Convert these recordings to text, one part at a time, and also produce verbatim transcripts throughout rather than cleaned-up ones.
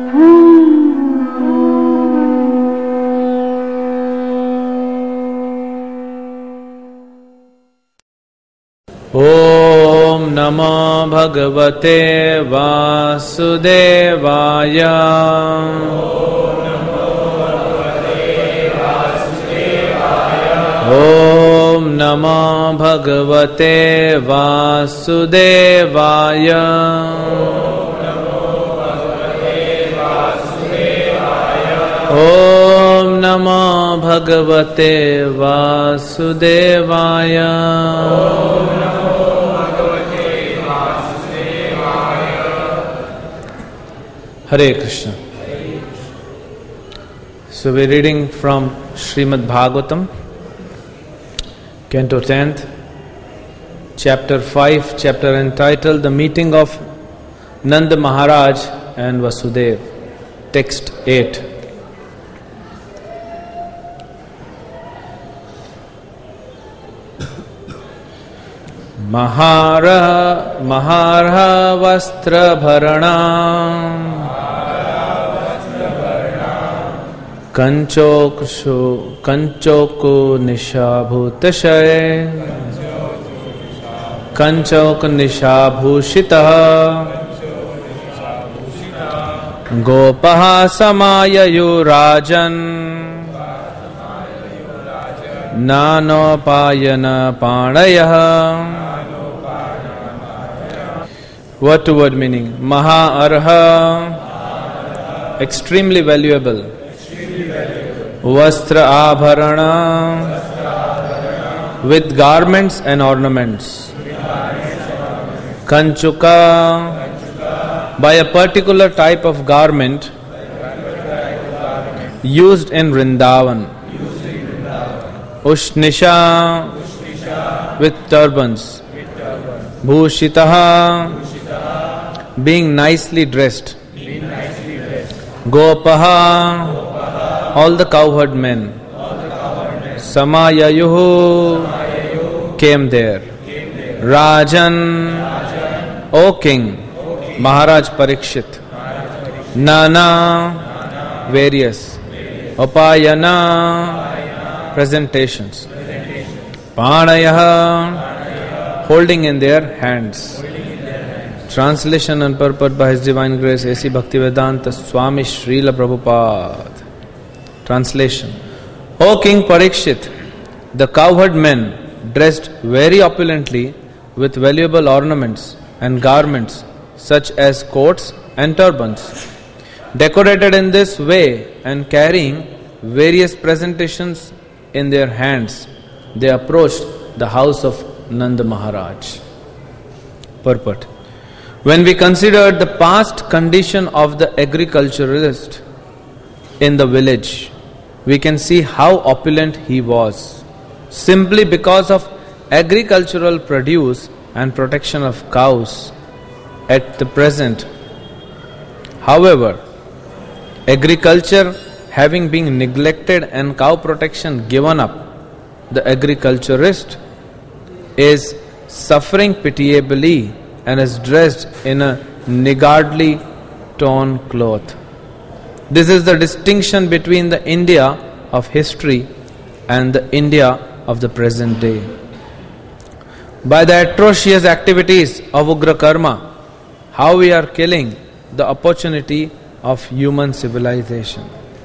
Om Namo Bhagavate Vasudevaya. Om Namo Bhagavate Vasudevaya. Om Namo Bhagavate Vasudevaya. Hare Krishna. So we're reading from Srimad Bhagavatam, Canto tenth, Chapter five, chapter entitled The Meeting of Nanda Maharaj and Vasudeva. Text eight. Mahara Maharha Vastra Bharanam Kanchokshu Kanchoku Nishabhutashay Kanchok Nishabhushitaha Gopaha Samayayu Rajan Nanopayana Pandayaha. Word to word meaning. Maha Arha, extremely valuable. Vastra Abharana, with garments and ornaments. Kanchuka, by a particular type of garment used in Vrindavan. Ushnisha, with turbans. Bhushitaha, being nicely dressed. Gopaha, all the cowherd men. Samayayuhu, came there. Rajan, O king. Maharaj Parikshit. Nana, various. Upayana, presentations. Panayaha, holding in their hands. Translation and purport by His Divine Grace A C Bhaktivedanta Swami Srila Prabhupada. Translation. O King Parikshit, the cowherd men dressed very opulently with valuable ornaments and garments such as coats and turbans. Decorated in this way and carrying various presentations in their hands, they approached the house of Nanda Maharaj. Purport. When we consider the past condition of the agriculturalist in the village, we can see how opulent he was, simply because of agricultural produce and protection of cows. At the present, however, agriculture having been neglected and cow protection given up, the agriculturist is suffering pitiably and is dressed in a niggardly torn cloth. This is the distinction between the India of history and the India of the present day. By the atrocious activities of Ugra Karma, how we are killing the opportunity of human civilization.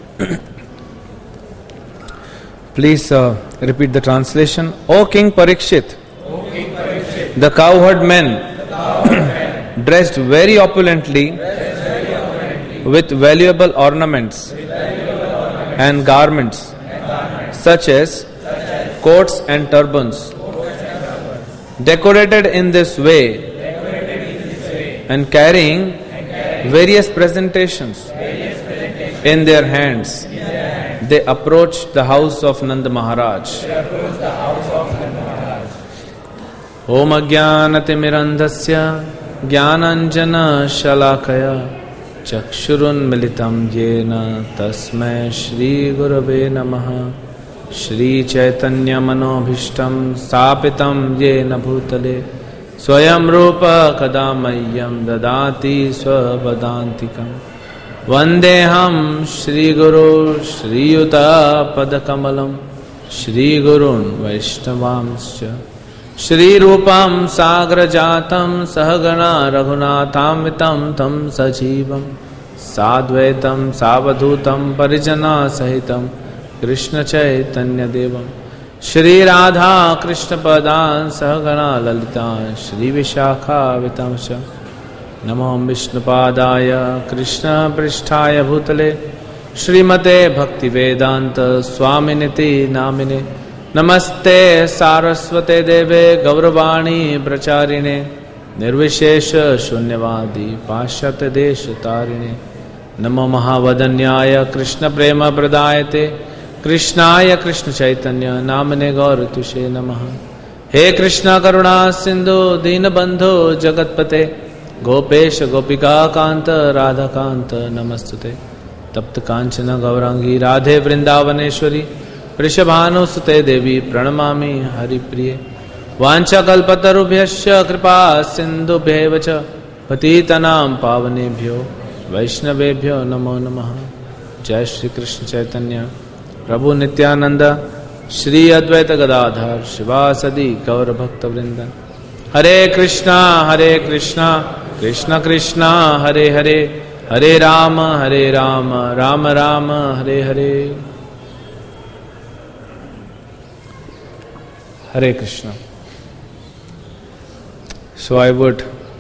Please uh, repeat the translation. O King Parikshit, o King Parikshit, the cowherd men dressed very opulently with valuable ornaments and garments such as coats and turbans, decorated in this way and carrying various presentations in their hands, they approached the house of Nanda Maharaj. Om Ajnanatimirandhasya Jnananjana Shalakaya Chakshurun Militam Yena Tasmai Shri Gurave Namaha Shri Chaitanya Manobhishtam Sapitam Yena Bhutale Swayam Rupa Kadamayyam Dadati Swavadantikam Vandeham Shri Guru Shri Yuta Padakamalam Shri Gurun Vaishnavamscha Shri Rupam Sagra Jatam Sahagana Raghunatamitam Tam Sajivam Sadvaitam Savadhutam Parijana Sahitam Krishna Chaitanya Devam Shri Radha Krishna Padan Sahagana Lalita Shri Vishakha Vitamsha Namo Vishnupadaya Krishna Pristhaya Bhutale Srimate Bhakti Vedanta Swaminiti Namine Namaste Saraswate Deve Gauravani Pracharine Nirvishesha Shunyavadi Pashyate Desha Tarine Namo Mahavadanyaya Krishna Prema Pradayate Krishnaya Krishna Chaitanya Namane Gaur Tushe Namaha He Krishna Karuna Sindhu Dinabandhu Jagatpate Gopesha Gopika Kanta Radha Kanta Namastute Tapta Kanchana Gaurangi Radhe Vrindavaneshwari Prishabhanu Sute Devi Pranamami Hari Priye Vancha Kalpatarubhyasya Kripa Sindhu Bhevacha Patitanam Pavanebhyo Vaishnavebhyo Namo Namaha Jai Shri Krishna Chaitanya Prabhu Nityananda Shri Advaita Gadadhar Shivasadi Gaura Bhakta Vrinda Hare Krishna Hare Krishna Krishna Krishna Hare Hare Hare Rama Hare Rama Rama Rama Hare Hare Hare Krishna. So I would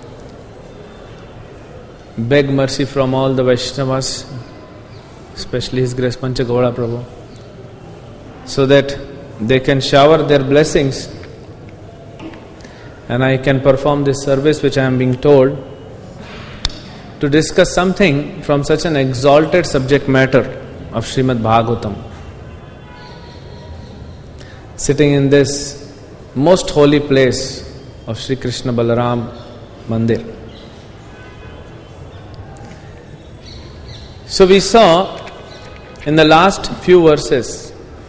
beg mercy from all the Vaishnavas, especially His Grace Pancha Gaura Prabhu, so that they can shower their blessings and I can perform this service which I am being told to discuss something from such an exalted subject matter of Srimad Bhagavatam. Sitting in this most holy place of Sri Krishna Balaram Mandir. So we saw in the last few verses,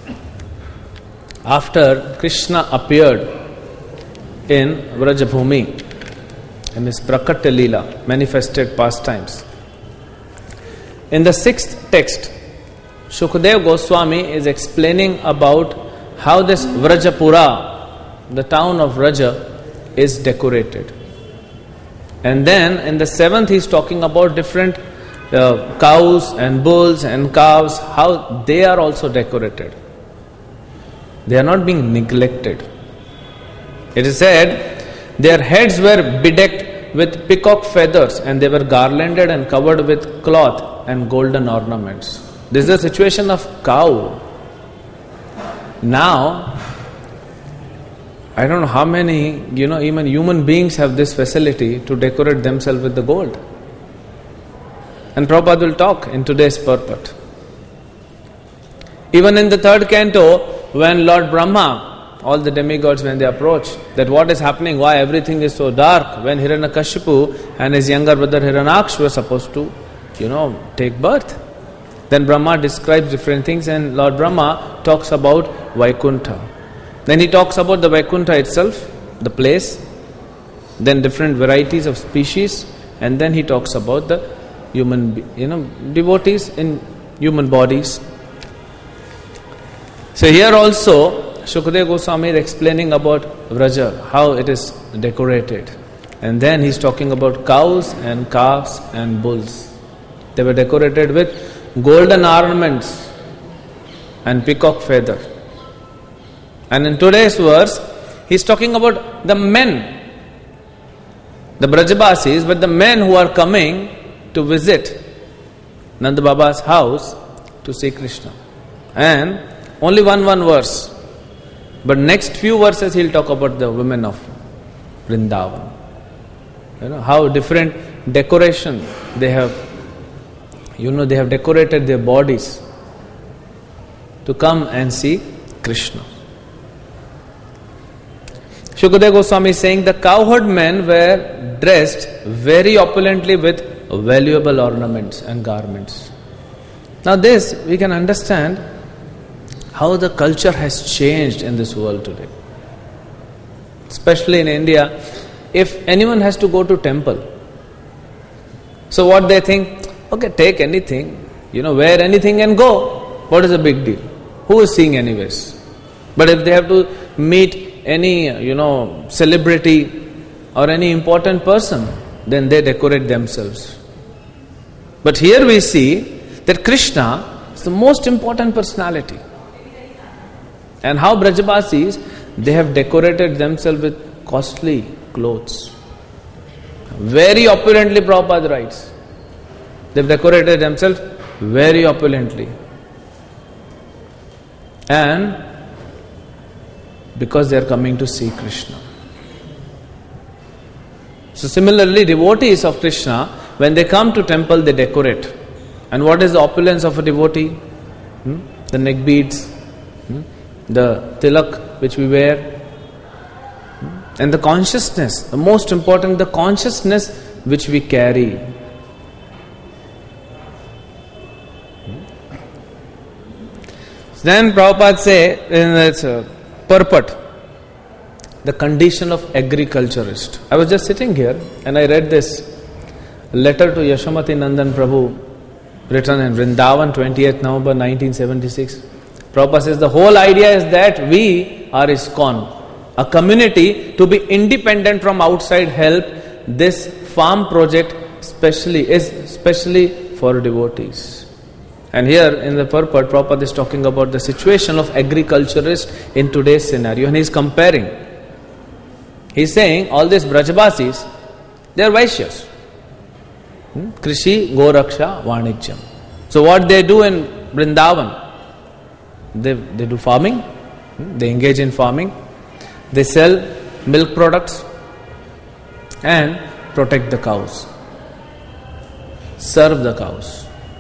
after Krishna appeared in Vrajabhumi, in his Prakatya Leela, manifested pastimes. In the sixth text, Shukadeva Goswami is explaining about how this Vrajapura, the town of Vraja, is decorated. And then in the seventh he is talking about different uh, cows and bulls and calves, how they are also decorated. They are not being neglected. It is said their heads were bedecked with peacock feathers and they were garlanded and covered with cloth and golden ornaments. This is the situation of cow. Now, I don't know how many, you know, even human beings have this facility to decorate themselves with the gold. And Prabhupada will talk in today's purport. Even in the third canto, when Lord Brahma, all the demigods, when they approach, that what is happening, why everything is so dark, when Hiranyakashipu and his younger brother Hiranyaksha were supposed to, you know, take birth. Then Brahma describes different things and Lord Brahma talks about Vaikuntha. Then he talks about the Vaikuntha itself, the place, then different varieties of species, and then he talks about the human, you know, devotees in human bodies. So here also, Shukadeva Goswami is explaining about Vraja, how it is decorated. And then he is talking about cows and calves and bulls. They were decorated with golden ornaments and peacock feather. And in today's verse, he is talking about the men, the Brajabasis, but the men who are coming to visit Nanda Baba's house to see Krishna. And only one one verse. But next few verses he will talk about the women of Vrindavan. You know, how different decoration they have, you know, they have decorated their bodies to come and see Krishna. Shukadeva Goswami is saying the cowherd men were dressed very opulently with valuable ornaments and garments. Now this we can understand how the culture has changed in this world today. Especially in India, if anyone has to go to temple, so what they think, Okay, take anything, you know, wear anything and go. What is the big deal? Who is seeing anyways? But if they have to meet any, you know, celebrity or any important person, then they decorate themselves. But here we see that Krishna is the most important personality. And how Brajabasis, they have decorated themselves with costly clothes. Very opulently, Prabhupada writes. They've decorated themselves very opulently. And because they are coming to see Krishna. So similarly, devotees of Krishna, when they come to temple, they decorate. And what is the opulence of a devotee? Hmm? The neck beads, hmm? the tilak which we wear, hmm? and the consciousness, the most important, the consciousness which we carry. Then Prabhupada say in its uh, purport, the condition of agriculturist. I was just sitting here and I read this letter to Yashamati Nandan Prabhu written in Vrindavan, twentieth November nineteen seventy-six. Prabhupada says the whole idea is that we are ISKCON, a community to be independent from outside help. This farm project specially is specially for devotees. And here in the purport, Prabhupada is talking about the situation of agriculturists in today's scenario, and he is comparing. He is saying all these Brajabasis, they are Vaishyas. Hmm? Krishi, Goraksha, Vanijyam. So what they do in Vrindavan, they, they do farming, hmm? they engage in farming, they sell milk products and protect the cows, serve the cows.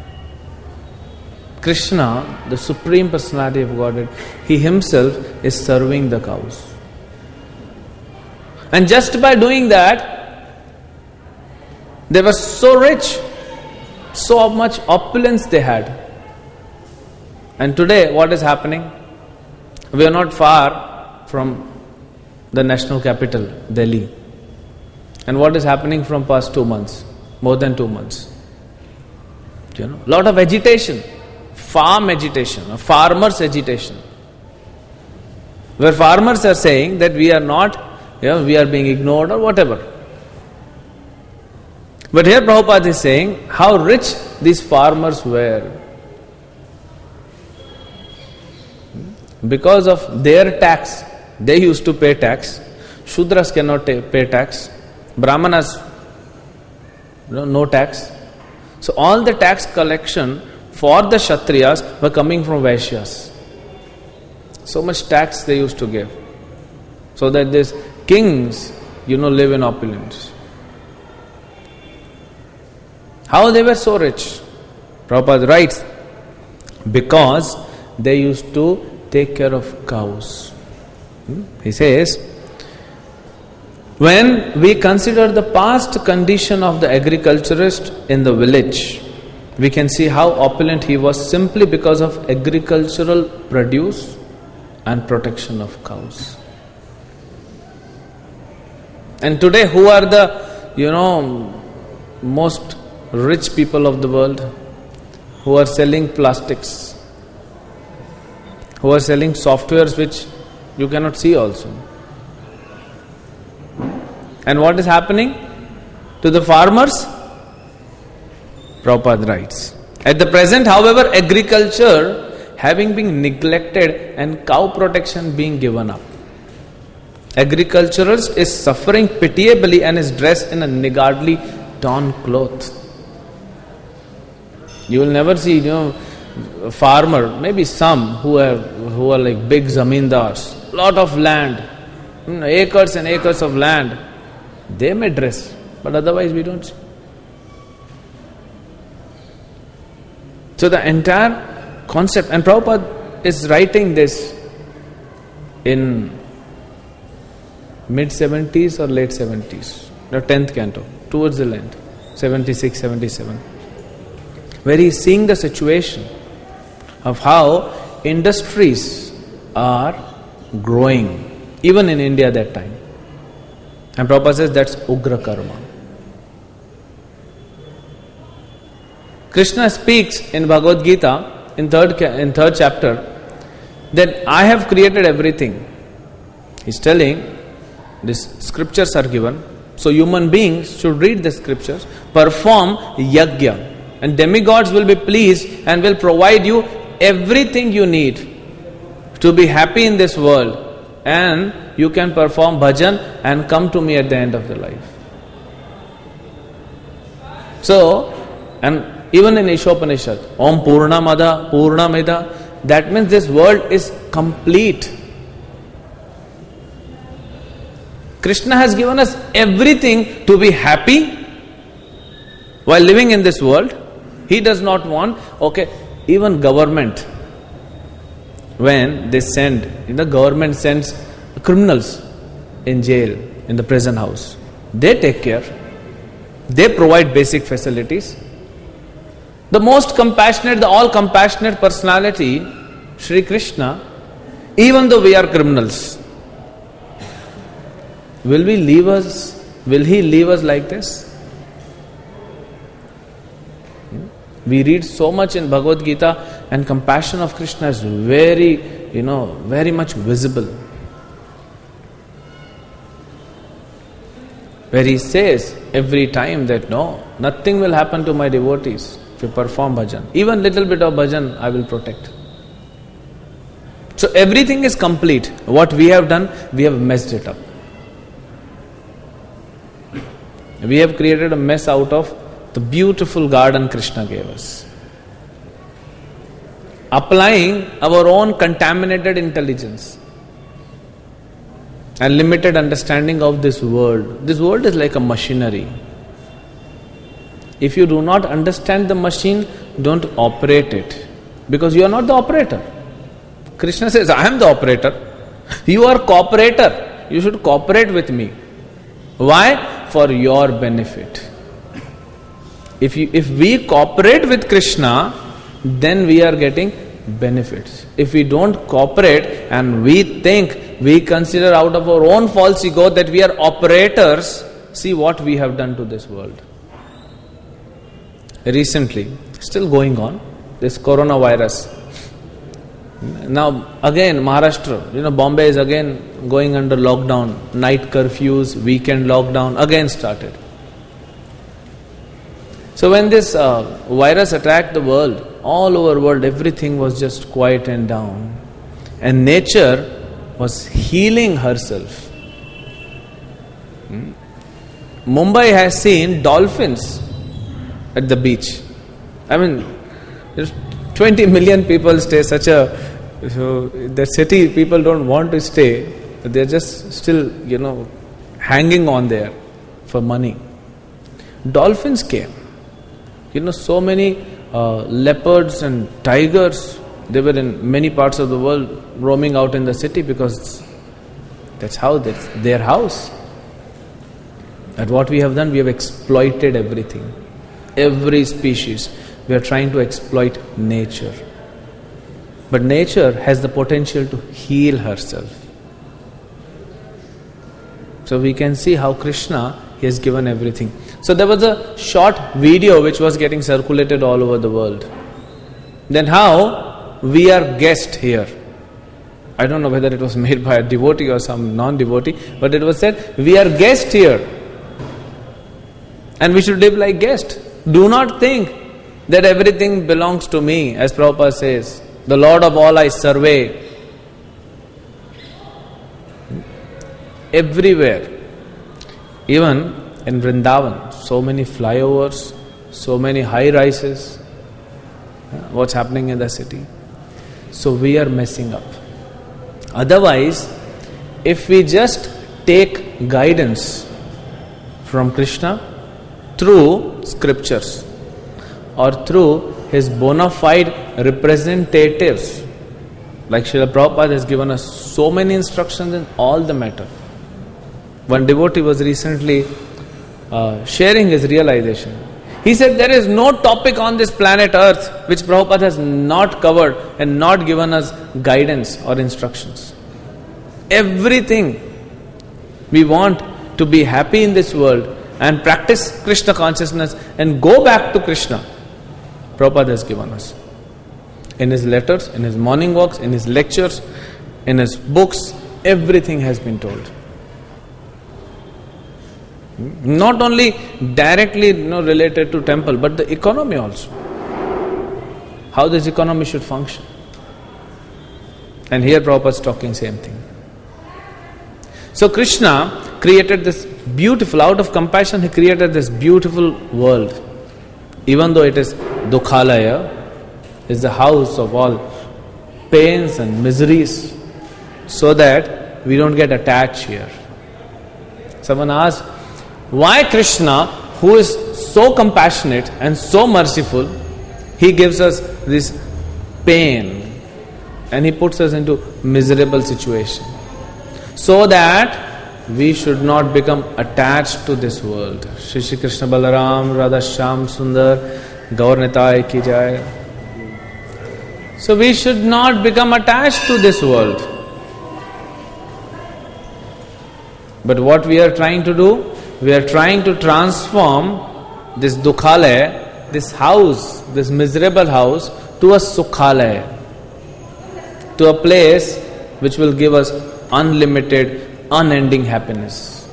Krishna, the Supreme Personality of Godhead, He Himself is serving the cows. And just by doing that, they were so rich, so much opulence they had. And today, what is happening? We are not far from the national capital, Delhi. And what is happening from past two months? More than two months. You know, lot of agitation. Farm agitation, farmers agitation, where farmers are saying that we are not, you know, we are being ignored or whatever. But here Prabhupada is saying how rich these farmers were. Because of their tax, they used to pay tax. Shudras cannot pay tax. Brahmanas, you know, no tax. So all the tax collection for the Kshatriyas were coming from Vaishyas. So much tax they used to give. So that these kings, you know, live in opulence. How they were so rich? Prabhupada writes, because they used to take care of cows. Hmm? He says, when we consider the past condition of the agriculturist in the village, we can see how opulent he was simply because of agricultural produce and protection of cows. And today, who are the, you know, most rich people of the world? Who are selling plastics, who are selling softwares which you cannot see also. And what is happening to the farmers? Prabhupada writes, at the present, however, agriculture having been neglected and cow protection being given up, agriculturist is suffering pitiably and is dressed in a niggardly torn cloth. You will never see, you know, a farmer, maybe some who are who are like big zamindars, lot of land, you know, acres and acres of land. They may dress, but otherwise we don't see. So the entire concept, and Prabhupada is writing this in mid seventies or late seventies, the tenth canto, towards the end, seventy-six, seventy-seven, where he is seeing the situation of how industries are growing, even in India that time. And Prabhupada says that's Ugra Karma. Krishna speaks in Bhagavad Gita in third in third chapter that I have created everything. He's telling these scriptures are given, so human beings should read the scriptures, perform yajna, and demigods will be pleased and will provide you everything you need to be happy in this world, and you can perform bhajan and come to me at the end of the life. So, and even in Ishopanishad, Om Purnamada Purnamida, that means this world is complete. Krishna has given us everything to be happy while living in this world. He does not want, okay, even government, when they send, the government sends criminals in jail, in the prison house, they take care, they provide basic facilities. The most compassionate, the all compassionate personality, Shri Krishna, even though we are criminals, will we leave us, will he leave us like this? We read so much in Bhagavad Gita, and compassion of Krishna is very, you know, very much visible. Where he says every time that no, nothing will happen to my devotees if you perform bhajan. Even little bit of bhajan I will protect. So everything is complete. What we have done, we have messed it up. We have created a mess out of the beautiful garden Krishna gave us. Applying our own contaminated intelligence and limited understanding of this world. This world is like a machinery. If you do not understand the machine, don't operate it, because you are not the operator. Krishna says, I am the operator. You are cooperator. You should cooperate with me. Why? For your benefit. If you, if we cooperate with Krishna, then we are getting benefits. If we don't cooperate and we think, we consider out of our own false ego that we are operators, see what we have done to this world. Recently, still going on, this coronavirus. Now again Maharashtra, you know, Bombay is again going under lockdown, night curfews, weekend lockdown again started. So when this uh, virus attacked the world, all over the world, everything was just quiet and down. And nature was healing herself. Hmm? Mumbai has seen dolphins at the beach. I mean, twenty million people stay, such a, so the city people don't want to stay, they're just still, you know, hanging on there for money. Dolphins came. You know, so many uh, leopards and tigers, they were in many parts of the world roaming out in the city because that's how, that's their house. And what we have done, we have exploited everything. Every species, we are trying to exploit nature. But nature has the potential to heal herself. So we can see how Krishna, he has given everything. So there was a short video which was getting circulated all over the world. Then how we are guest here. I don't know whether it was made by a devotee or some non-devotee, but it was said, we are guest here. And we should live like guest. Do not think that everything belongs to me, as Prabhupada says. The Lord of all I survey. Everywhere. Even in Vrindavan, so many flyovers, so many high rises. What's happening in the city? So we are messing up. Otherwise, if we just take guidance from Krishna through scriptures or through his bona fide representatives, like Srila Prabhupada has given us so many instructions in all the matter. One devotee was recently uh, sharing his realization. He said there is no topic on this planet Earth which Prabhupada has not covered and not given us guidance or instructions. Everything we want to be happy in this world and practice Krishna consciousness and go back to Krishna. Prabhupada has given us. In his letters, in his morning walks, in his lectures, in his books, everything has been told. Not only directly you know, related to temple, but the economy also. How this economy should function. And here Prabhupada is talking same thing. So Krishna created this beautiful, out of compassion he created this beautiful world. Even though it is Dukhalaya, is the house of all pains and miseries, so that we don't get attached here. Someone asked, why Krishna, who is so compassionate and so merciful, he gives us this pain and he puts us into miserable situation, so that we should not become attached to this world. Shri Shri Krishna Balaram Radha Shyam Sundar Gaur Nitai Ki Jai. So we should not become attached to this world. But what we are trying to do, we are trying to transform this Dukhalaya, this house, this miserable house, to a Sukhalaya, to a place which will give us unlimited, unending happiness.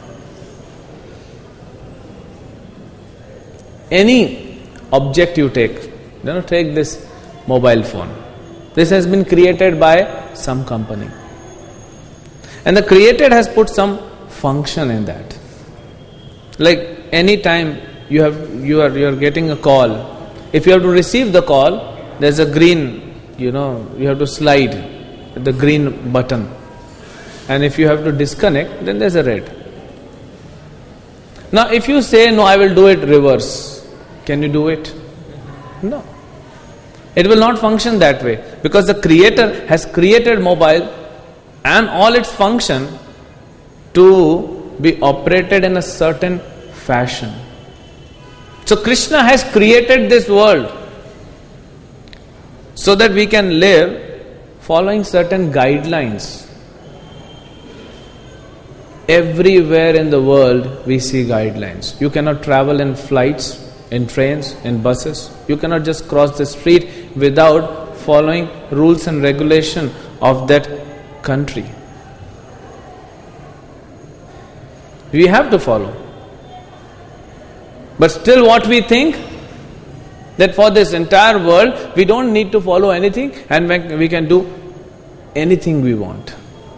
Any object you take, you know, take this mobile phone. This has been created by some company. And the creator has put some function in that. Like any time you have you are you are getting a call, if you have to receive the call, there's a green, you know, you have to slide the green button. And if you have to disconnect, then there's a red. Now if you say, no, I will do it reverse, can you do it? No. It will not function that way, because the creator has created mobile and all its function to be operated in a certain fashion. So Krishna has created this world so that we can live following certain guidelines. Everywhere in the world we see guidelines. You cannot travel in flights, in trains, in buses. You cannot just cross the street without following rules and regulation of that country. We have to follow. But still what we think, that for this entire world we don't need to follow anything and we can do anything we want.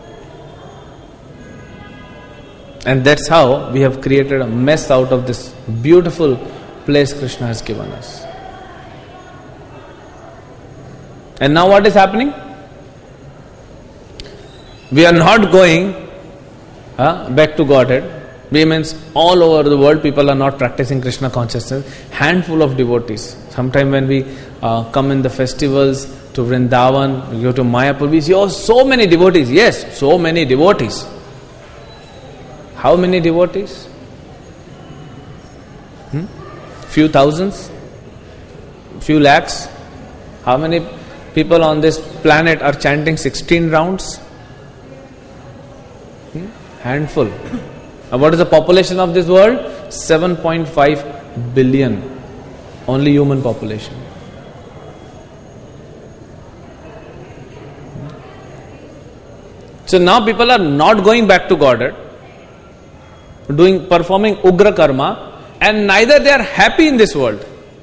And that's how we have created a mess out of this beautiful place Krishna has given us. And now what is happening? We are not going uh, back to Godhead. We means all over the world people are not practicing Krishna consciousness. Handful of devotees. Sometime when we uh, come in the festivals to Vrindavan, we go to Mayapur, we see oh so many devotees. Yes, so many devotees. How many devotees? Hmm? Few thousands? Few lakhs? How many people on this planet are chanting sixteen rounds? Hmm? Handful. And what is the population of this world? seven point five billion. Only human population. So now people are not going back to Godhead, doing performing Ugra Karma, and neither they are happy in this world.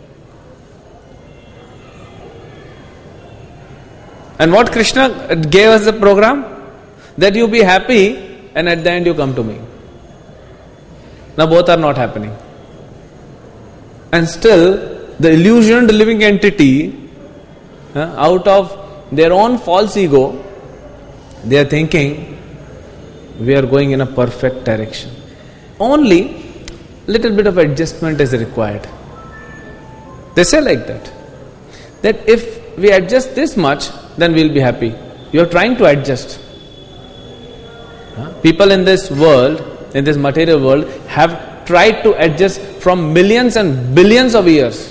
And what Krishna gave us the program? That you be happy and at the end you come to me. Now both are not happening. And still the illusioned living entity, uh, out of their own false ego, they are thinking we are going in a perfect direction. Only little bit of adjustment is required. They say like that. That if we adjust this much, then we will be happy. You are trying to adjust. Uh, people in this world, in this material world, have tried to adjust from millions and billions of years.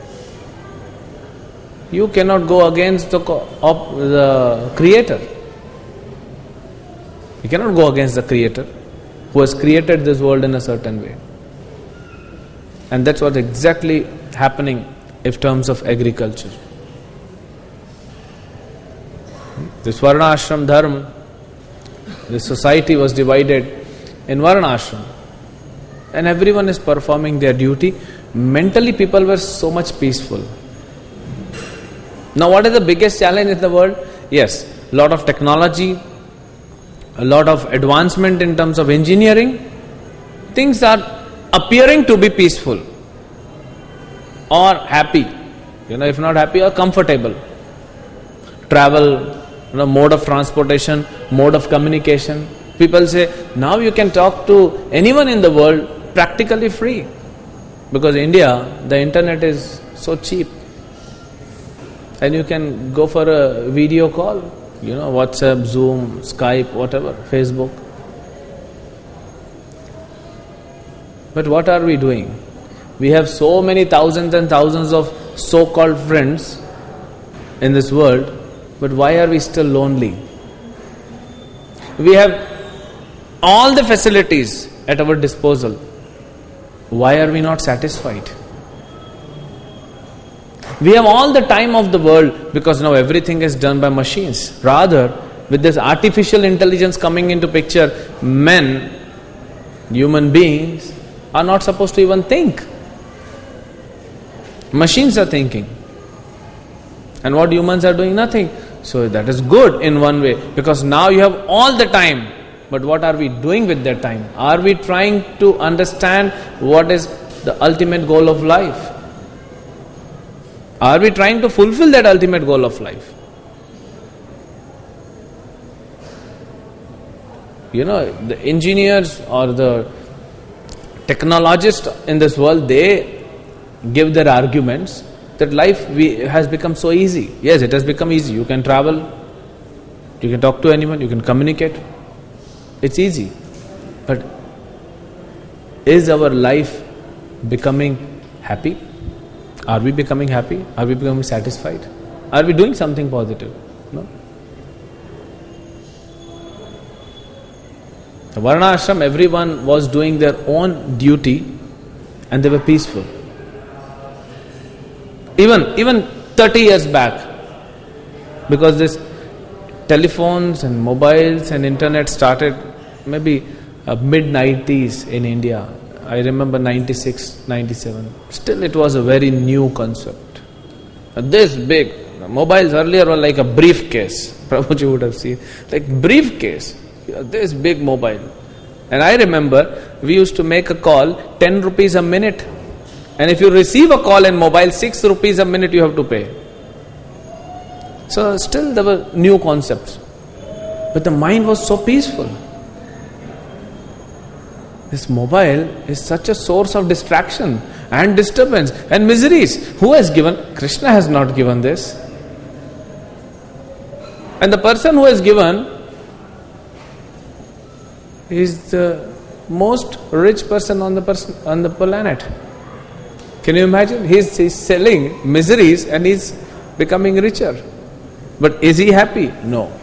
You cannot go against the, of the Creator. You cannot go against the Creator who has created this world in a certain way. And that's what's exactly happening in terms of agriculture. This Varna Ashram Dharma, this society was divided in Varna Ashram, and everyone is performing their duty. Mentally people were so much peaceful. Now what is the biggest challenge in the world? Yes, a lot of technology, a lot of advancement in terms of engineering. Things are appearing to be peaceful or happy, you know, if not happy or comfortable. Travel, you know, mode of transportation, mode of communication. People say, now you can talk to anyone in the world practically free. Because India, the internet is so cheap. And you can go for a video call, you know, WhatsApp, Zoom, Skype, whatever, Facebook. But what are we doing? We have so many thousands and thousands of so-called friends in this world, but why are we still lonely? We have all the facilities at our disposal. Why are we not satisfied? We have all the time of the world because now everything is done by machines. Rather, with this artificial intelligence coming into picture, men, human beings, are not supposed to even think. Machines are thinking. And what humans are doing? Nothing. So that is good in one way, because now you have all the time. But what are we doing with that time? Are we trying to understand what is the ultimate goal of life? Are we trying to fulfill that ultimate goal of life? You know, the engineers or the technologists in this world, they give their arguments that life we, has become so easy. Yes, it has become easy. You can travel, you can talk to anyone, you can communicate. It's easy. But is our life becoming happy? Are we becoming happy? Are we becoming satisfied? Are we doing something positive? No. The Varna Ashram, everyone was doing their own duty and they were peaceful. Even, even thirty years back, because this telephones and mobiles and internet started maybe uh, mid nineties in India. I remember ninety-six, ninety-seven. Still it was a very new concept. This big. Mobiles earlier were like a briefcase. Prabhuji would have seen. Like briefcase. This big mobile. And I remember we used to make a call ten rupees a minute. And if you receive a call in mobile, six rupees a minute you have to pay. So still there were new concepts. But the mind was so peaceful. This mobile is such a source of distraction and disturbance and miseries. Who has given? Krishna has not given this. And the person who has given is the most rich person on the person on the planet. Can you imagine? He's, he's selling miseries and he's becoming richer. But is he happy? No.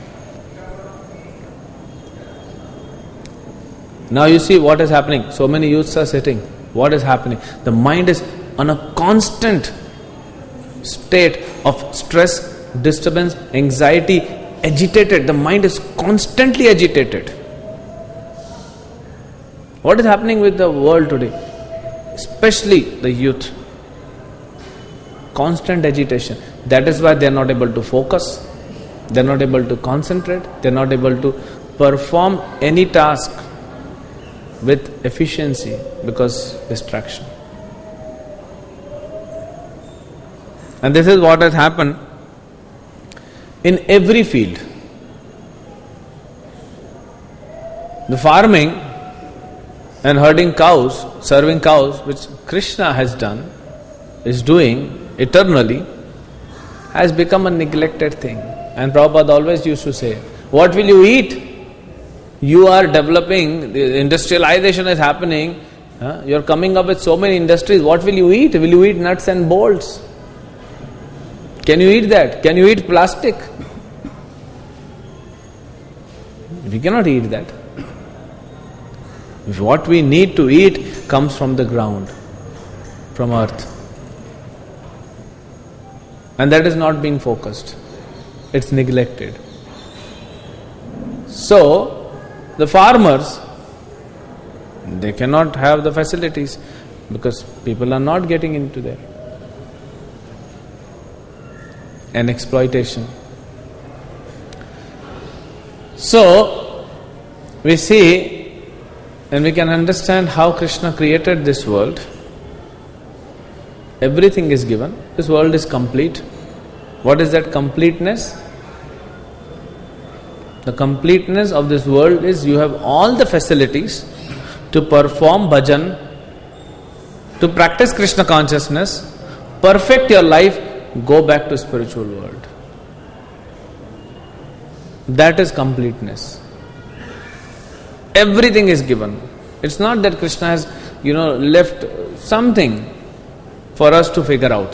Now you see what is happening. So many youths are sitting. What is happening? The mind is on a constant state of stress, disturbance, anxiety, agitated. The mind is constantly agitated. What is happening with the world today? Especially the youth. Constant agitation. That is why they are not able to focus. They are not able to concentrate. They are not able to perform any task with efficiency because distraction. And this is what has happened in every field. The farming and herding cows, serving cows, which Krishna has done, is doing eternally, has become a neglected thing. And Prabhupada always used to say, what will you eat? You are developing, the industrialization is happening, huh? You are coming up with so many industries, what will you eat? Will you eat nuts and bolts? Can you eat that? Can you eat plastic? We cannot eat that. What we need to eat comes from the ground, from earth. And that is not being focused. It's neglected. So, the farmers, they cannot have the facilities because people are not getting into there. And exploitation. So, we see and we can understand how Krishna created this world. Everything is given. This world is complete. What is that completeness? The completeness of this world is you have all the facilities to perform bhajan, to practice Krishna consciousness, perfect your life, go back to spiritual world. That is completeness. Everything is given. It's not that Krishna has, you know, left something for us to figure out.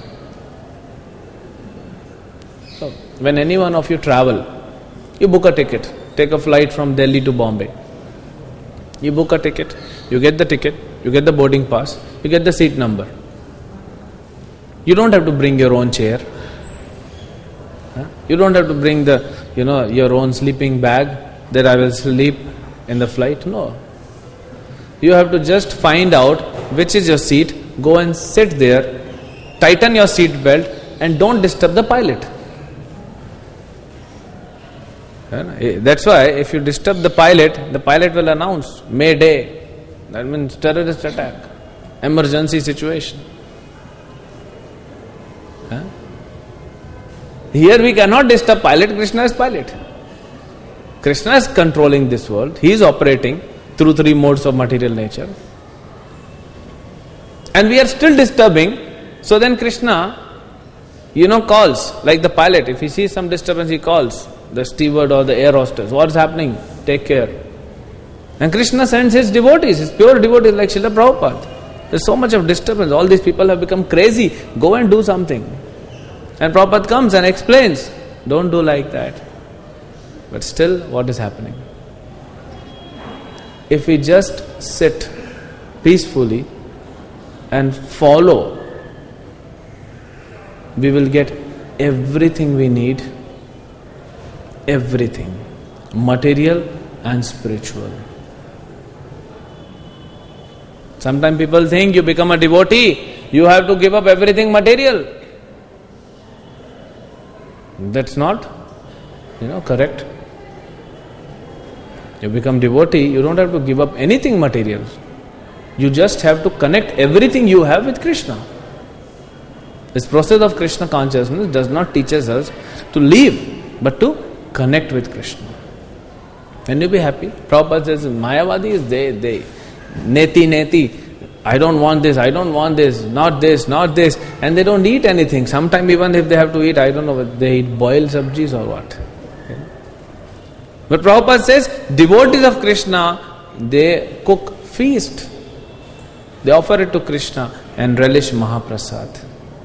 So, when any one of you travel, you book a ticket, take a flight from Delhi to Bombay. You book a ticket, you get the ticket, you get the boarding pass, you get the seat number. You don't have to bring your own chair. You don't have to bring the, you know, your own sleeping bag that I will sleep in the flight. No. You have to just find out which is your seat, go and sit there, tighten your seat belt and don't disturb the pilot. That's why if you disturb the pilot, the pilot will announce Mayday. That means terrorist attack, emergency situation. Huh? Here we cannot disturb pilot, Krishna is pilot. Krishna is controlling this world. He is operating through three modes of material nature. And we are still disturbing. So then Krishna, you know, calls, like the pilot. If he sees some disturbance, he calls the steward or the air hostess. What's happening? Take care. And Krishna sends his devotees, his pure devotees like Srila Prabhupada. There's so much of disturbance. All these people have become crazy. Go and do something. And Prabhupada comes and explains. Don't do like that. But still, what is happening? If we just sit peacefully and follow, we will get everything we need. Everything. Material and spiritual. Sometimes people think you become a devotee, you have to give up everything material. That's not, you know, correct. You become devotee, you don't have to give up anything material. You just have to connect everything you have with Krishna. This process of Krishna consciousness does not teach us to leave, but to connect with Krishna. Can you be happy? Prabhupada says, Mayavadis, they, they, neti, neti, I don't want this, I don't want this, not this, not this, and they don't eat anything. Sometimes even if they have to eat, I don't know whether they eat boiled sabjis or what. But Prabhupada says, devotees of Krishna, they cook feast. They offer it to Krishna and relish Mahaprasad.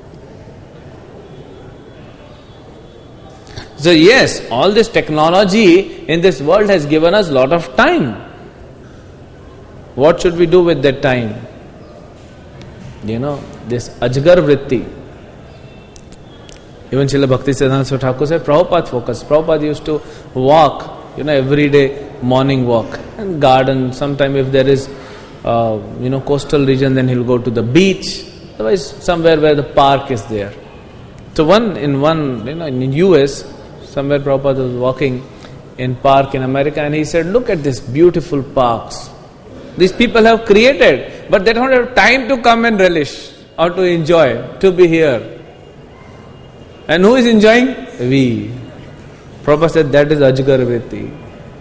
So yes, all this technology in this world has given us a lot of time. What should we do with that time? You know, this Ajgar Vritti. Even Srila Bhaktisiddhanta Saraswati Thakur said, Prabhupada focus. Prabhupada used to walk, you know, every day, morning walk. And garden, sometime if there is, uh, you know, coastal region, then he'll go to the beach. Otherwise, somewhere where the park is there. So one, in one, you know, in U S, somewhere Prabhupada was walking in park in America and he said, look at these beautiful parks. These people have created, but they don't have time to come and relish or to enjoy, to be here. And who is enjoying? We. Prabhupada said that is Ajgar Vritti.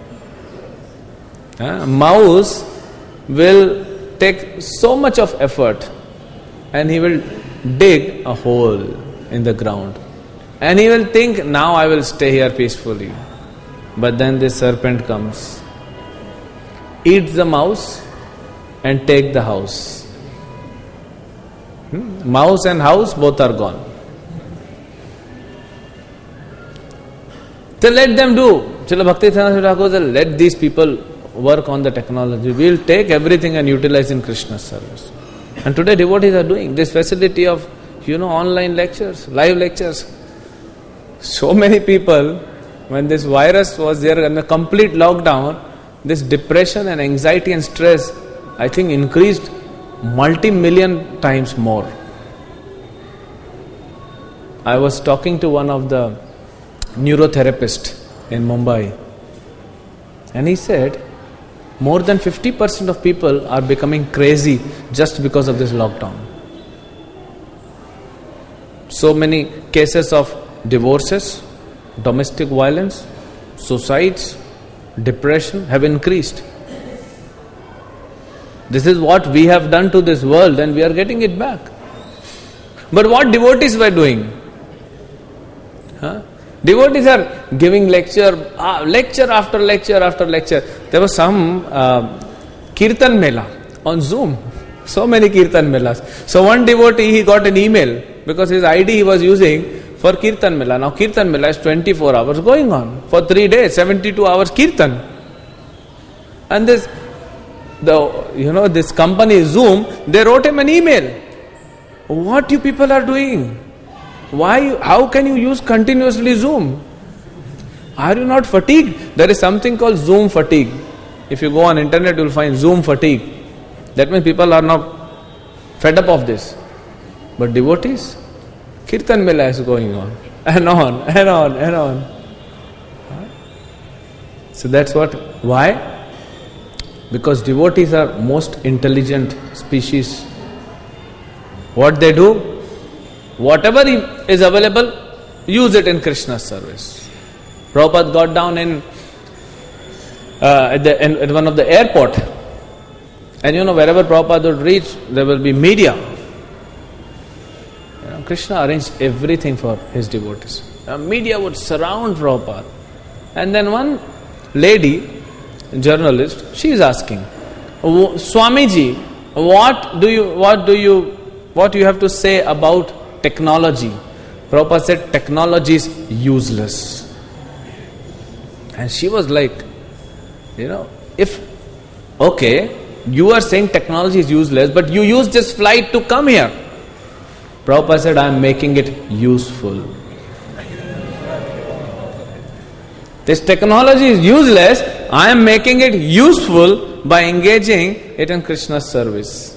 A mouse will take so much of effort and he will dig a hole in the ground. And he will think, now I will stay here peacefully. But then the serpent comes, eats the mouse and take the house. Hmm? Mouse and house both are gone. So let them do. Srila Bhaktisiddhanta Saraswati Thakur said, let these people work on the technology. We will take everything and utilize in Krishna's service. And today devotees are doing this facility of, you know, online lectures, live lectures. So many people, when this virus was there in a complete lockdown, this depression and anxiety and stress, I think, increased multi-million times more. I was talking to one of the neurotherapists in Mumbai, and he said more than fifty percent of people are becoming crazy just because of this lockdown. So many cases of divorces, domestic violence, suicides, depression have increased. This is what we have done to this world, and we are getting it back. But what devotees were doing? Huh? Devotees are giving lecture, uh, lecture after lecture after lecture. There was some uh, Kirtan Mela on Zoom. So many Kirtan Melas. So one devotee, he got an email because his I D he was using for Kirtan Mela. Now Kirtan Mela is twenty-four hours going on. For three days, seventy-two hours Kirtan. And this, the you know, this company Zoom, they wrote him an email. What you people are doing? Why? How can you use continuously Zoom? Are you not fatigued? There is something called Zoom fatigue. If you go on internet, you will find Zoom fatigue. That means people are now fed up of this. But devotees, Kirtan Mela is going on and on and on and on. So that's what. Why? Because devotees are most intelligent species. What they do? Whatever is available, use it in Krishna's service. Prabhupada got down in, uh, at, the, in at one of the airport, and you know, wherever Prabhupada would reach, there will be media. You know, Krishna arranged everything for his devotees. Uh, media would surround Prabhupada, and then one lady, journalist, she is asking, Swamiji, what do you, what do you, what you have to say about technology? Prabhupada said technology is useless. And she was like, you know, if, okay, you are saying technology is useless, but you use this flight to come here. Prabhupada said, I am making it useful. This technology is useless, I am making it useful by engaging it in Krishna's service.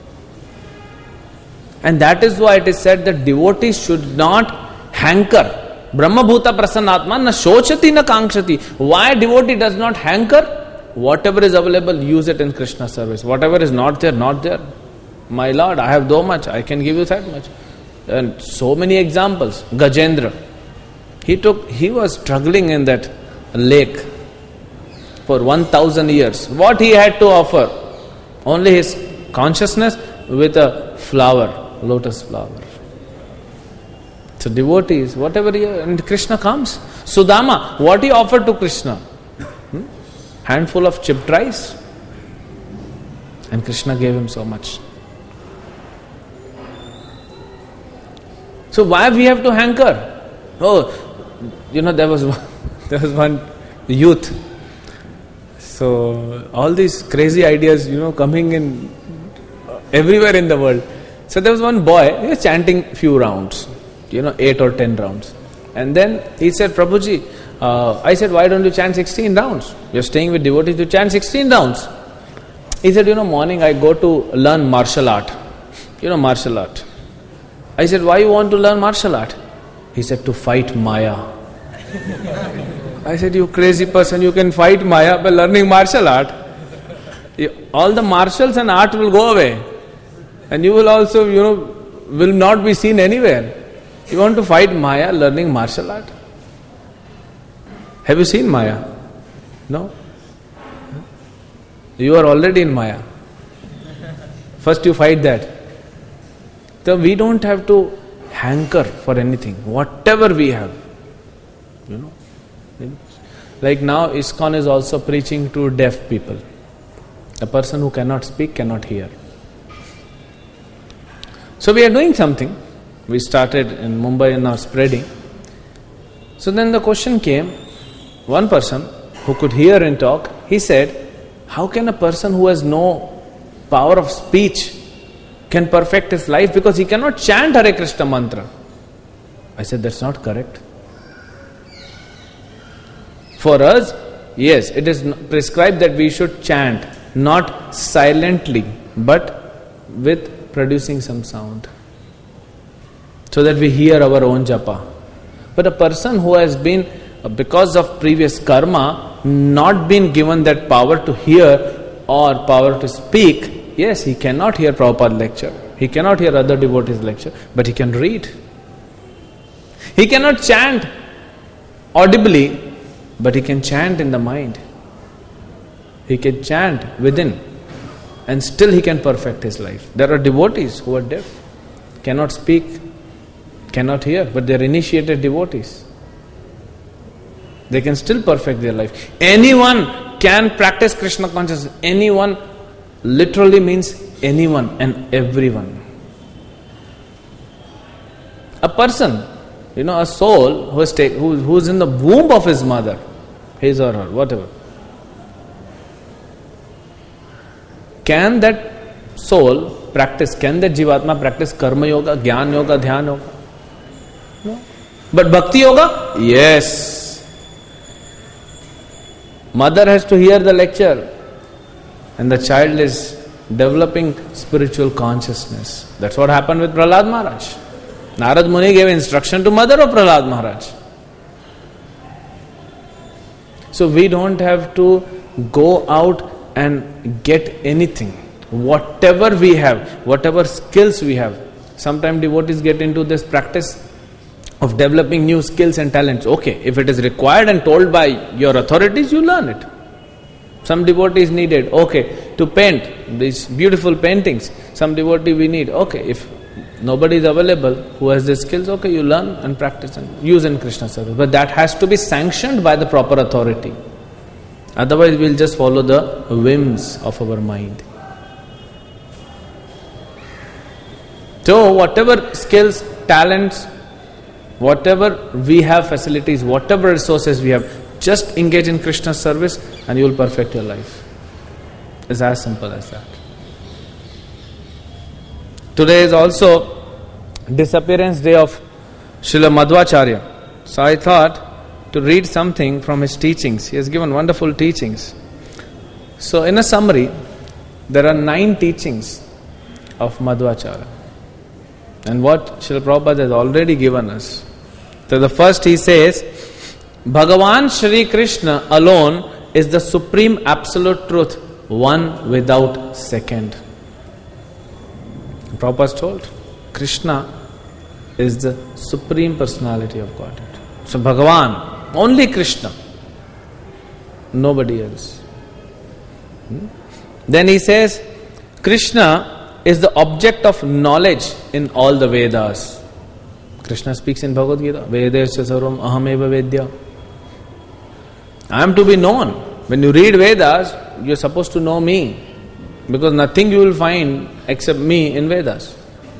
And that is why it is said that devotees should not hanker. Brahma bhuta prasannatma na shochati na kankshati. Why devotee does not hanker? Whatever is available, use it in Krishna's service. Whatever is not there, not there. My Lord, I have so much, I can give you that much. And so many examples. Gajendra, he took, he was struggling in that lake for one thousand years. What he had to offer? Only his consciousness with a flower. Lotus flower. So devotees, whatever he, and Krishna comes. Sudama, what he offered to Krishna? Hmm? Handful of chipped rice. And Krishna gave him so much. So why we have to hanker? Oh, you know, there was one, there was one youth. So all these crazy ideas, you know, coming in everywhere in the world. So there was one boy, he was chanting few rounds, you know, eight or ten rounds. And then he said, Prabhuji, uh, I said, why don't you chant sixteen rounds? You're staying with devotees, you chant sixteen rounds. He said, you know, morning I go to learn martial art. You know, martial art. I said, why you want to learn martial art? He said, to fight Maya. I said, you crazy person, you can fight Maya by learning martial art. You, all the martials and art will go away. And you will also, you know, will not be seen anywhere. You want to fight Maya learning martial art? Have you seen Maya? No? You are already in Maya. First you fight that. So we don't have to hanker for anything. Whatever we have. You know. Like now ISKCON is also preaching to deaf people. A person who cannot speak, cannot hear. So we are doing something. We started in Mumbai and now spreading. So then the question came, one person who could hear and talk, he said, how can a person who has no power of speech can perfect his life because he cannot chant Hare Krishna mantra. I said, that's not correct. For us, yes, it is prescribed that we should chant, not silently, but with producing some sound, so that we hear our own japa. But a person who has been, because of previous karma, not been given that power to hear or power to speak, yes, he cannot hear Prabhupada lecture, he cannot hear other devotees lecture, but he can read. He cannot chant audibly, but he can chant in the mind. He can chant within, and still he can perfect his life. There are devotees who are deaf, cannot speak, cannot hear, but they are initiated devotees. They can still perfect their life. Anyone can practice Krishna consciousness. Anyone literally means anyone and everyone. A person, you know, a soul who is, take, who, who is in the womb of his mother, his or her, whatever. Can that soul practice, can that Jivatma practice Karma Yoga, Jnana Yoga, Dhyana Yoga? No. But Bhakti Yoga? Yes. Mother has to hear the lecture, and the child is developing spiritual consciousness. That's what happened with Prahlad Maharaj. Narad Muni gave instruction to mother of Prahlad Maharaj. So we don't have to go out and get anything. Whatever we have, whatever skills we have. Sometimes devotees get into this practice of developing new skills and talents. Okay, if it is required and told by your authorities, you learn it. Some devotees needed, okay, to paint these beautiful paintings. Some devotee we need, okay, if nobody is available who has the skills, okay, you learn and practice and use in Krishna service. But that has to be sanctioned by the proper authority. Otherwise, we'll just follow the whims of our mind. So, whatever skills, talents, whatever we have facilities, whatever resources we have, just engage in Krishna service and you will perfect your life. It's as simple as that. Today is also disappearance day of Srila Madhvacharya. So I thought to read something from his teachings. He has given wonderful teachings. So in a summary, there are nine teachings of Madhvacharya. And what Srila Prabhupada has already given us. So the first he says, Bhagavan Shri Krishna alone is the supreme absolute truth, one without second. Prabhupada told, Krishna is the supreme personality of Godhead. So Bhagavan, only Krishna, nobody else. Hmm? Then he says, Krishna is the object of knowledge in all the Vedas. Krishna speaks in Bhagavad Gita, Vedesya sarvam ahameva vedya. I am to be known. When you read Vedas, you are supposed to know me. Because nothing you will find except me in Vedas.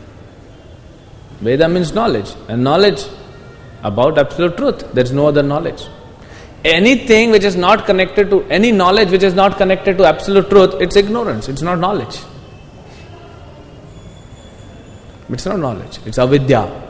Veda means knowledge. And knowledge about absolute truth. There is no other knowledge. Anything which is not connected to, any knowledge which is not connected to absolute truth, it's ignorance. It's not knowledge. It's not knowledge. It's avidya.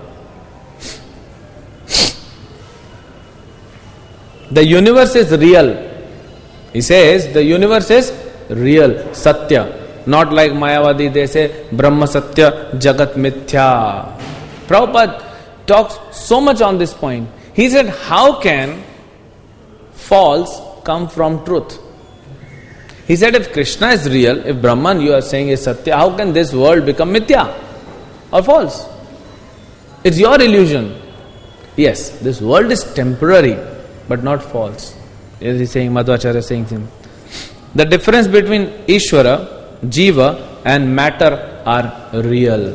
The universe is real. He says the universe is real, Satya. Not like Mayavadi, they say Brahma Satya, Jagat Mithya. Prabhupada talks so much on this point. He said, how can false come from truth? He said, if Krishna is real, if Brahman you are saying is Satya, how can this world become Mithya or false? It's your illusion. Yes, this world is temporary, but not false. As he's saying, Madhvacharya is saying him. The difference between Ishvara, Jiva and matter are real.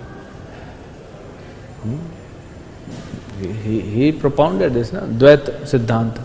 Hmm? He, he propounded this, no? Dvaita Siddhanta.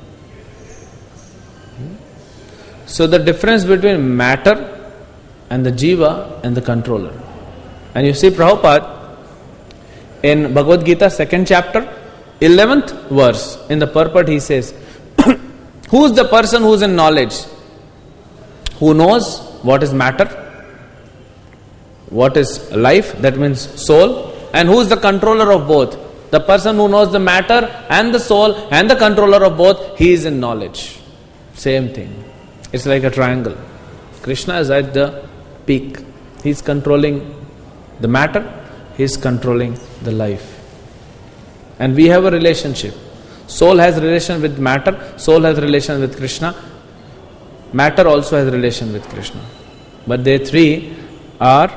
Hmm? So the difference between matter and the Jiva and the controller. And you see Prabhupada in Bhagavad Gita second chapter, eleventh verse, in the purport he says, who is the person who is in knowledge? Who knows what is matter? what is life, that means soul, and who is the controller of both. The person who knows the matter and the soul and the controller of both, he is in knowledge. Same thing. It's like a triangle. Krishna is at the peak. He is controlling the matter, he is controlling the life. And we have a relationship. Soul has relation with matter, soul has relation with Krishna, matter also has relation with Krishna. But they three are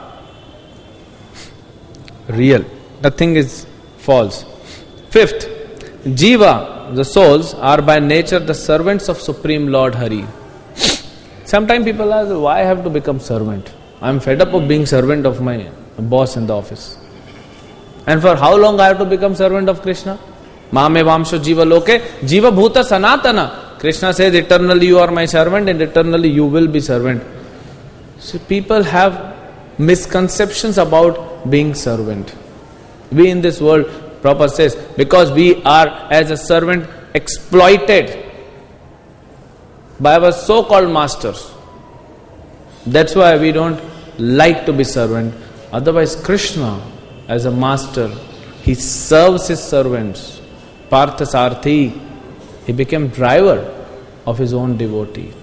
real. Nothing is false. Fifth, Jiva, the souls, are by nature the servants of Supreme Lord Hari. Sometimes people ask, why I have to become servant? I am fed up of being servant of my boss in the office. And for how long I have to become servant of Krishna? Mame vamsho jiva loke, jiva bhuta sanatana. Krishna says, eternally you are my servant and eternally you will be servant. So people have misconceptions about being servant. We in this world, Prabhupada says, because we are as a servant exploited by our so-called masters. That's why we don't like to be servant. Otherwise, Krishna, as a master, he serves his servants. Partha Sarthi, he became driver of his own devotee.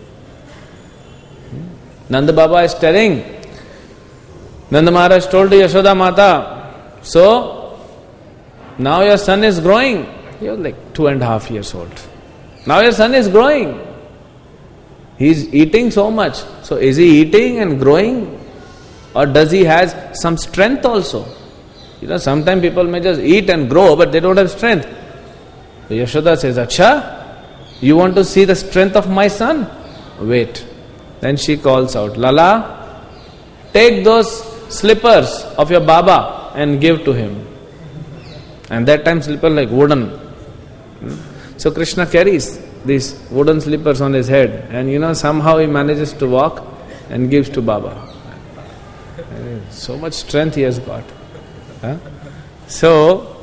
Nanda Baba is telling, Nanda Maharaj told to Yashoda Mata, so now your son is growing. He was like two and a half years old. Now your son is growing. He is eating so much. So is he eating and growing? Or does he have some strength also? You know, sometimes people may just eat and grow, but they don't have strength. So Yashoda says, Acha, you want to see the strength of my son? Wait. Then she calls out, Lala, take those slippers of your Baba and give to him. And that time slipper like wooden. So Krishna carries these wooden slippers on his head, and you know, somehow he manages to walk and gives to Baba. So much strength he has got. Huh? So,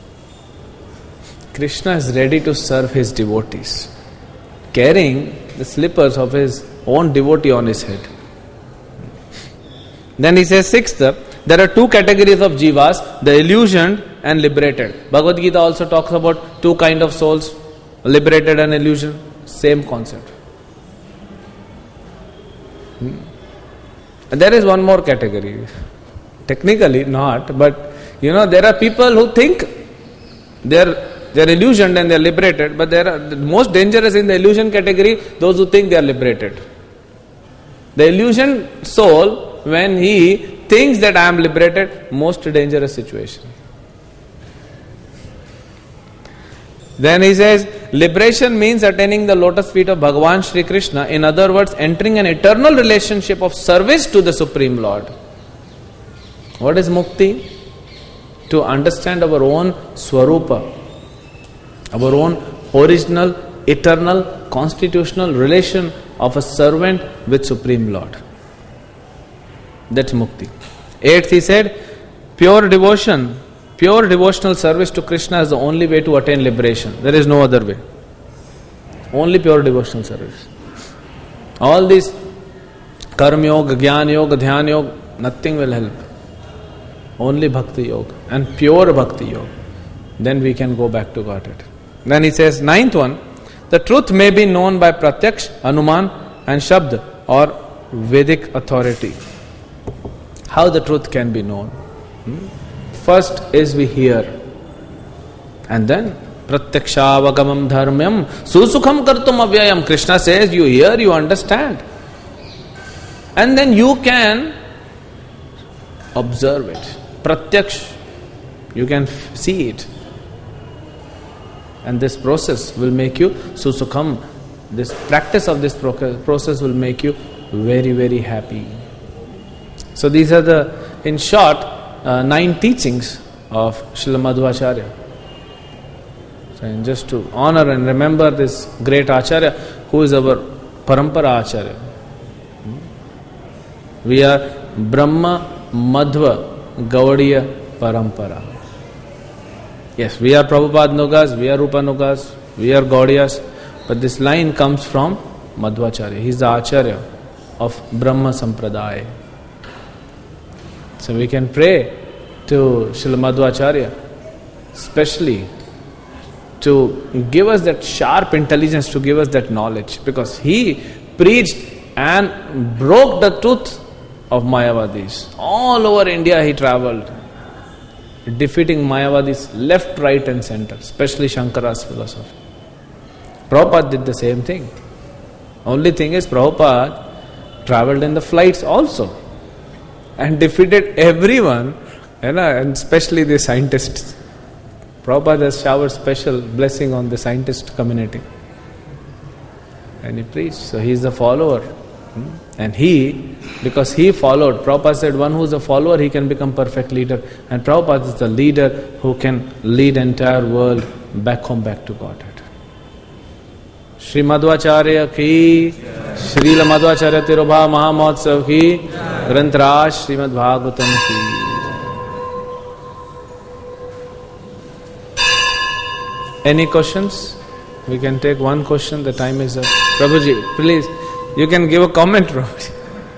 Krishna is ready to serve his devotees, carrying the slippers of his own devotee on his head. Then he says, sixth, there are two categories of jivas, the illusioned and liberated. Bhagavad Gita also talks about two kind of souls, liberated and illusioned. Same concept. Hmm. And there is one more category. Technically not, but you know, there are people who think they're they're illusioned and they're liberated, but there are the most dangerous in the illusion category, those who think they are liberated. The illusioned soul, when he thinks that I am liberated, most dangerous situation. Then he says, liberation means attaining the lotus feet of Bhagavan Shri Krishna. In other words, entering an eternal relationship of service to the Supreme Lord. What is mukti? To understand our own swarupa, our own original, eternal, constitutional relation of a servant with Supreme Lord. That's mukti. Eighth, he said, pure devotion, pure devotional service to Krishna is the only way to attain liberation. There is no other way. Only pure devotional service. All these karma yoga, jnana yoga, dhyana yoga, nothing will help. Only bhakti yoga and pure bhakti yoga. Then we can go back to Godhead. Then he says, ninth one, the truth may be known by pratyaksh, anuman and shabd or Vedic authority. How the truth can be known? Hmm? First is we hear, and then pratyakshaavagamam dharmyam susukham kartum avyayam. Krishna says, you hear, you understand, and then you can observe it. Pratyaksh, you can f- see it, and this process will make you susukham. This practice of this process will make you very, very happy. So these are the, in short, uh, nine teachings of Srila Madhvacharya. So and just to honor and remember this great Acharya, who is our Parampara Acharya. We are Brahma Madhva Gaudiya Parampara. Yes, we are Prabhupada Nugas, we are Rupa Nugas, we are Gaudiyas, but this line comes from Madhvacharya. He is the Acharya of Brahma Sampradaya. So we can pray to Srila Madhvacharya, especially to give us that sharp intelligence, to give us that knowledge, because he preached and broke the tooth of Mayavadis. All over India he travelled, defeating Mayavadis left, right and center, especially Shankara's philosophy. Prabhupada did the same thing. Only thing is, Prabhupada travelled in the flights also and defeated everyone, you know, and especially the scientists. Prabhupada has showered special blessing on the scientist community. And he preached. So he is a follower. And he, because he followed, Prabhupada said, one who is a follower, he can become perfect leader. And Prabhupada is the leader who can lead entire world back home, back to Godhead. Shri Madhvacharya ki, Srila Madhvacharya Tirobha Mahamotsav ki, Grantaraj Srimad Bhagavatam ki. Any questions? We can take one question, the time is up. Prabhuji, please, you can give a comment, Prabhuji.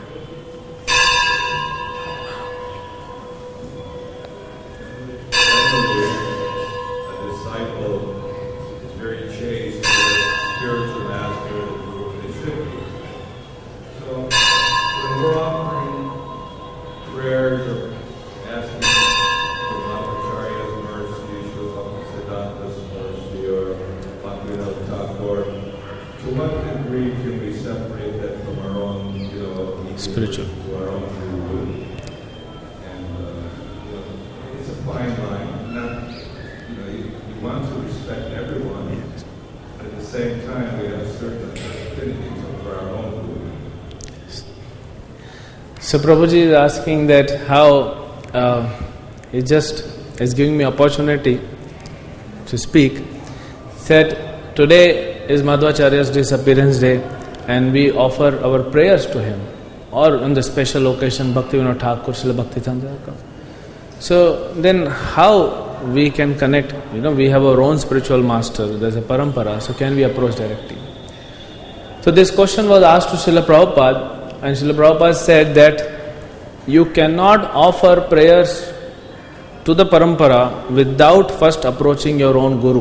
Spiritual. To our own free will. And uh, you know, it's a fine line. Not, you know, you, you want to respect everyone, but at the same time, we have certain affinities for our own good. So Prabhuji is asking that how uh, he just is giving me opportunity to speak. Said today is Madhvacharya's disappearance day, and we offer our prayers to him. Or on the special occasion, Bhaktivinoda Thakur, Srila Bhakti-Chandra. So then how we can connect? You know, we have our own spiritual master, there's a parampara, so can we approach directly? So this question was asked to Srila Prabhupada, and Srila Prabhupada said that you cannot offer prayers to the parampara without first approaching your own guru.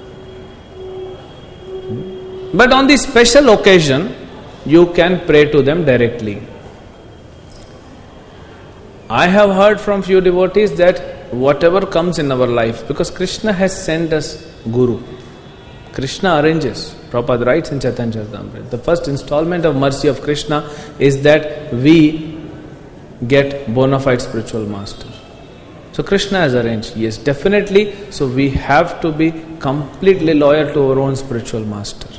But on this special occasion, you can pray to them directly. I have heard from few devotees that whatever comes in our life, because Krishna has sent us Guru. Krishna arranges. Prabhupada writes in Chaitanya Charitamrita, the first installment of mercy of Krishna is that we get bona fide spiritual master. So Krishna has arranged. Yes, definitely. So we have to be completely loyal to our own spiritual master.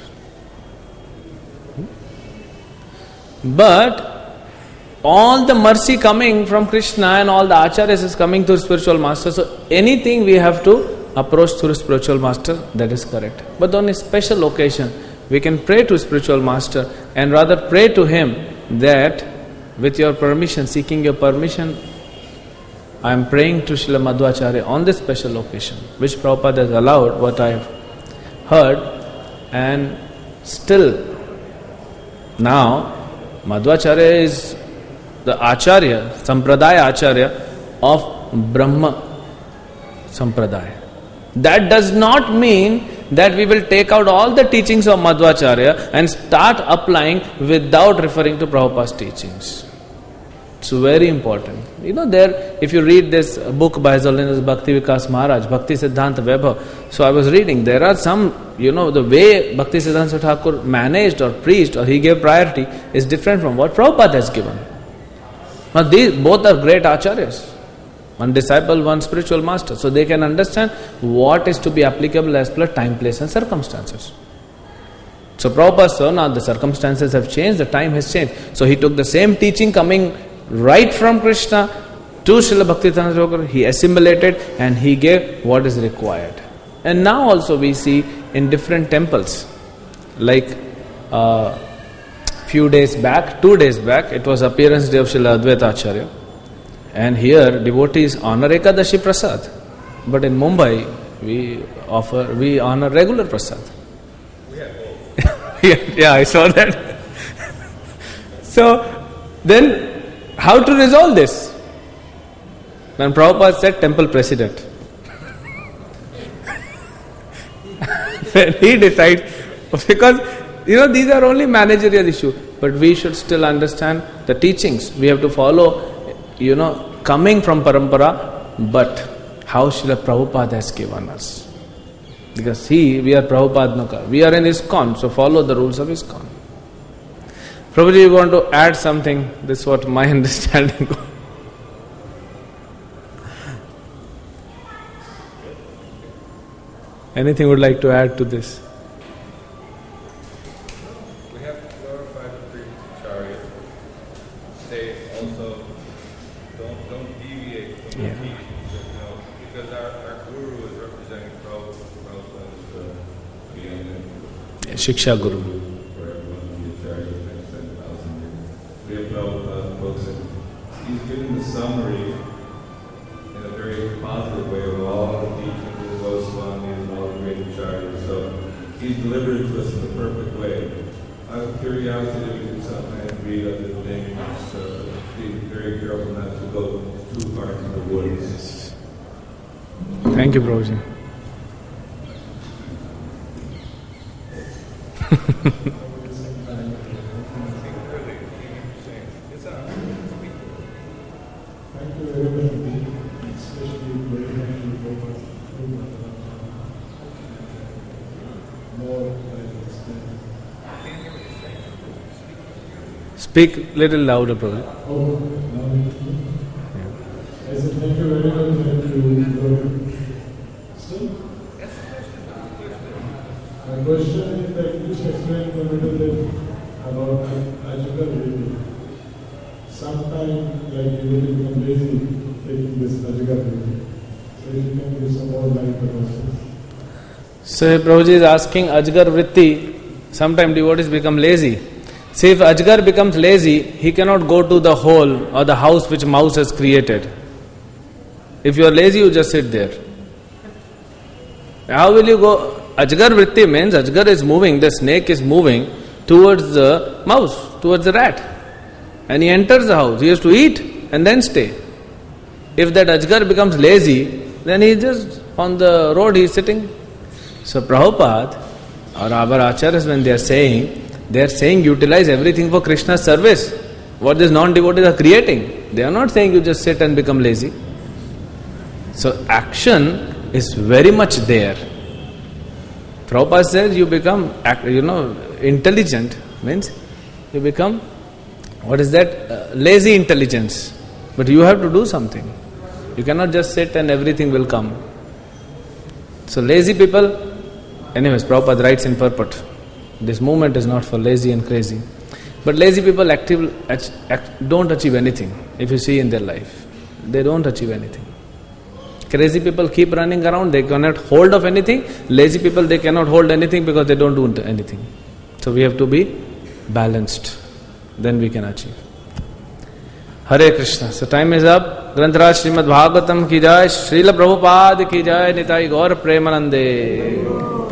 But all the mercy coming from Krishna and all the acharyas is coming through spiritual master. So anything we have to approach through spiritual master, that is correct. But on a special occasion, we can pray to spiritual master and rather pray to him that with your permission, seeking your permission, I am praying to Srila Madhvacharya on this special occasion, which Prabhupada has allowed, what I have heard, and still now Madhvacharya is the Acharya, Sampradaya Acharya of Brahma Sampradaya. That does not mean that we will take out all the teachings of Madhvacharya and start applying without referring to Prabhupada's teachings. It's very important. You know, there, if you read this book by His Holiness Bhakti Vikas Maharaj, Bhakti Siddhanta Vaibhav, so I was reading, there are some, you know, the way Bhakti Siddhanta Thakur managed or preached or he gave priority is different from what Prabhupada has given. Now, these both are great acharyas. One disciple, one spiritual master. So they can understand what is to be applicable as per time, place and circumstances. So Prabhupada said, now the circumstances have changed, the time has changed. So he took the same teaching coming right from Krishna to Srila Bhakti-Siddhanta Thakur, he assimilated and he gave what is required. And now also we see in different temples, like uh, few days back, two days back, it was appearance day of Srila Advaita Acharya. And here devotees honor Ekadashi Prasad. But in Mumbai, we offer, we honor regular Prasad. yeah, yeah, I saw that. So, then how to resolve this? When Prabhupada said temple president, when he decides, because you know these are only managerial issues, but we should still understand the teachings. We have to follow, you know, coming from parampara, but how Srila Prabhupada has given us. Because he, we are Prabhupadnaka, we are in ISKCON, so follow the rules of ISKCON. Prabhuji, you want to add something? This is what my understanding was. Anything would like to add to this? We have to glorify the three chariots. They also don't don't deviate from Yeah. the teachings, you know, because our, our guru is representing Prabhupada. Prabhupada is the the end. Yeah, Shiksha Guru. For everyone to be a chariot for the next ten thousand years. We have Prabhupada books, and he's giving the summary in a very positive way of all the teachings of the Goswami and all the great acharyas. So he's delivered it to us in the perfect way. Out of curiosity, we can sometimes read other things. So be very careful not to go too far into the woods. Thank you, Prabhuji. Thank you very much, especially very thankful for more than understand. Speak little louder, Prabhuji. Oh, now I said thank you very much, thank you. Lord. Still? My question is that which explain the middle bit about Ajika baby. Sometimes like you will become lazy taking this Ajika baby. So if you can give some more light about this. So Prabhuji is asking Ajgar Vritti, sometimes devotees become lazy. See, if Ajgar becomes lazy, he cannot go to the hole or the house which mouse has created. If you are lazy, you just sit there. How will you go? Ajgar Vritti means Ajgar is moving, the snake is moving towards the mouse, towards the rat. And he enters the house, he has to eat and then stay. If that Ajgar becomes lazy, then he is just on the road, he is sitting. So Prabhupada or our acharyas, when they are saying, they are saying utilize everything for Krishna's service. What these non-devotees are creating. They are not saying you just sit and become lazy. So action is very much there. Prabhupada says you become, you know, intelligent, means you become, what is that? Uh, lazy intelligence. But you have to do something. You cannot just sit and everything will come. So lazy people, anyways, Prabhupada writes in purport, this movement is not for lazy and crazy. But lazy people active, act, act, don't achieve anything, if you see in their life. They don't achieve anything. Crazy people keep running around, they cannot hold of anything. Lazy people, they cannot hold anything because they don't do anything. So we have to be balanced. Then we can achieve. Hare Krishna. So time is up. Grantaraj Srimad Bhagavatam ki jai, Srila Prabhupada ki jai, Nitai Gaur Premanande.